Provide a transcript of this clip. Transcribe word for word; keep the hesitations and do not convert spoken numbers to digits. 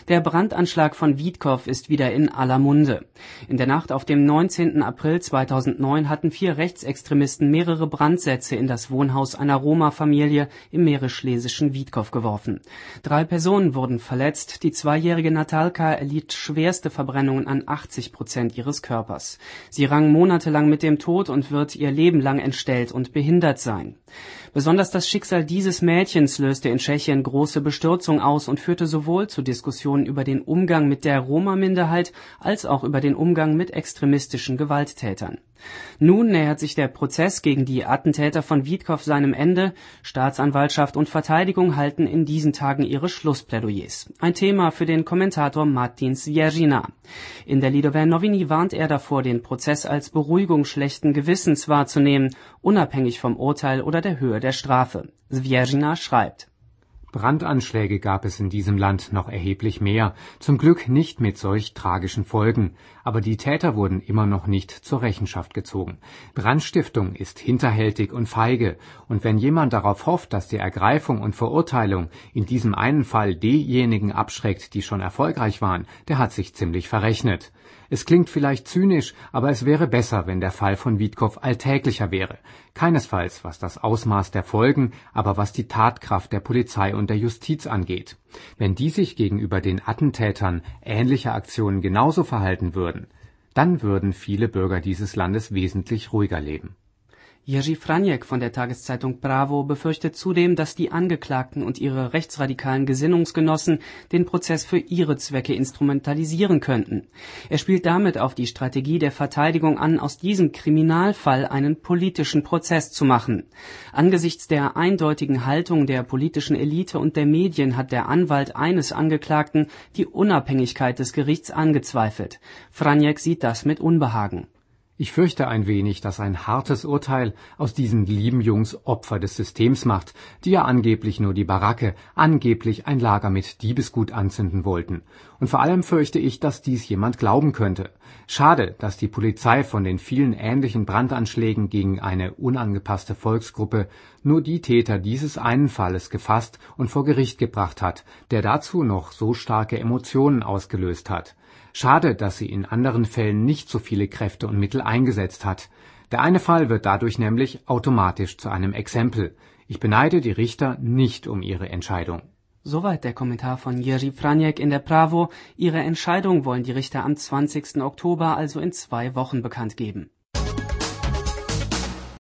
Der Brandanschlag von Witkov ist wieder in aller Munde. In der Nacht auf dem neunzehnten April zweitausendneun hatten vier Rechtsextremisten mehrere Brandsätze in das Wohnhaus einer Roma-Familie im mährisch-schlesischen Witkov geworfen. Drei Personen wurden verletzt, die zweijährige Natalka erlitt schwerste Verbrennungen an achtzig Prozent ihres Körpers. Sie rang monatelang mit dem Tod und wird ihr Leben lang entstellt und behindert sein. Besonders das Schicksal dieses Mädchens löste in Tschechien große Bestürzung aus und führte sowohl zu Diskussionen über den Umgang mit der Roma-Minderheit als auch über den Umgang mit extremistischen Gewalttätern. Nun nähert sich der Prozess gegen die Attentäter von Witkov seinem Ende. Staatsanwaltschaft und Verteidigung halten in diesen Tagen ihre Schlussplädoyers. Ein Thema für den Kommentator Martin Svjeřina. In der Lidové noviny warnt er davor, den Prozess als Beruhigung schlechten Gewissens wahrzunehmen, unabhängig vom Urteil oder der Höhe der Strafe. Svjeřina schreibt: Brandanschläge gab es in diesem Land noch erheblich mehr, zum Glück nicht mit solch tragischen Folgen, aber die Täter wurden immer noch nicht zur Rechenschaft gezogen. Brandstiftung ist hinterhältig und feige, und wenn jemand darauf hofft, dass die Ergreifung und Verurteilung in diesem einen Fall diejenigen abschreckt, die schon erfolgreich waren, der hat sich ziemlich verrechnet. Es klingt vielleicht zynisch, aber es wäre besser, wenn der Fall von Witkov alltäglicher wäre. Keinesfalls was das Ausmaß der Folgen, aber was die Tatkraft der Polizei und der Justiz angeht. Wenn die sich gegenüber den Attentätern ähnlicher Aktionen genauso verhalten würden, dann würden viele Bürger dieses Landes wesentlich ruhiger leben. Jerzy Franiek von der Tageszeitung Bravo befürchtet zudem, dass die Angeklagten und ihre rechtsradikalen Gesinnungsgenossen den Prozess für ihre Zwecke instrumentalisieren könnten. Er spielt damit auf die Strategie der Verteidigung an, aus diesem Kriminalfall einen politischen Prozess zu machen. Angesichts der eindeutigen Haltung der politischen Elite und der Medien hat der Anwalt eines Angeklagten die Unabhängigkeit des Gerichts angezweifelt. Franiek sieht das mit Unbehagen. Ich fürchte ein wenig, dass ein hartes Urteil aus diesen lieben Jungs Opfer des Systems macht, die ja angeblich nur die Baracke, angeblich ein Lager mit Diebesgut anzünden wollten. Und vor allem fürchte ich, dass dies jemand glauben könnte. Schade, dass die Polizei von den vielen ähnlichen Brandanschlägen gegen eine unangepasste Volksgruppe nur die Täter dieses einen Falles gefasst und vor Gericht gebracht hat, der dazu noch so starke Emotionen ausgelöst hat. Schade, dass sie in anderen Fällen nicht so viele Kräfte und Mittel eingesetzt hat. Der eine Fall wird dadurch nämlich automatisch zu einem Exempel. Ich beneide die Richter nicht um ihre Entscheidung. Soweit der Kommentar von Jerzy Franiek in der Bravo. Ihre Entscheidung wollen die Richter am zwanzigsten Oktober, also in zwei Wochen, bekannt geben.